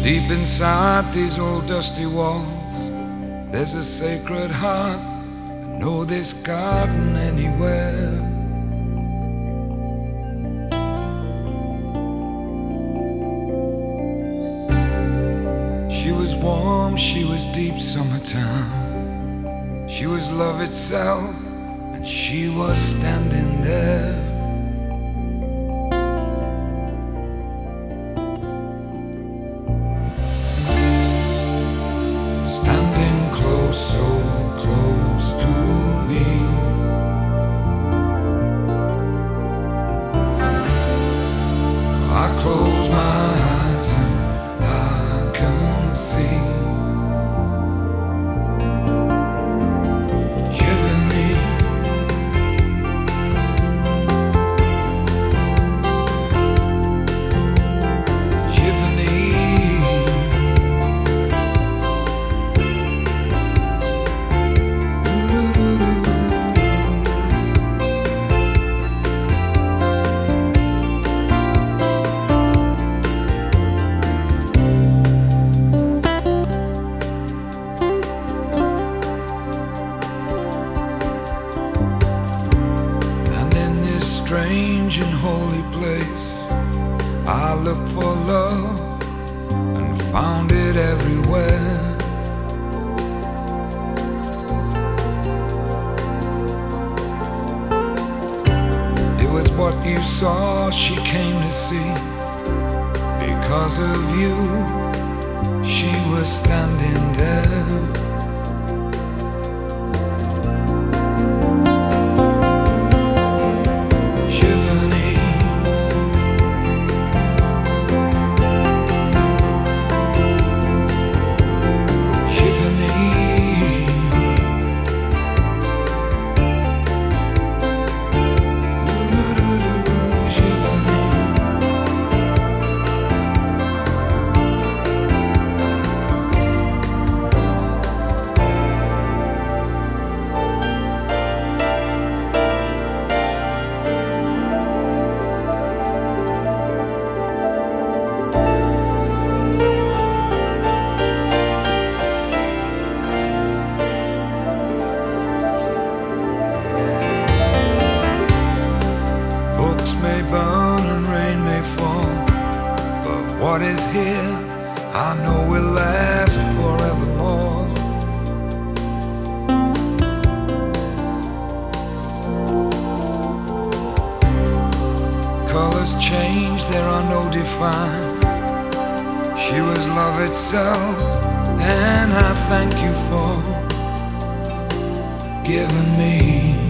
Deep inside these old dusty walls, there's a sacred heart. I know this garden anywhere. She was warm, she was deep summertime. She was love itself, and she was standing there. So close to me, I close my eyes and I can see Giverny. Strange and holy place, I looked for love and found it everywhere. It was what you saw she came to see. Because of you, she was standing there. May burn and rain may fall, but what is here I know will last forevermore. Colors change, there are no defines. She was love itself, and I thank you for giving me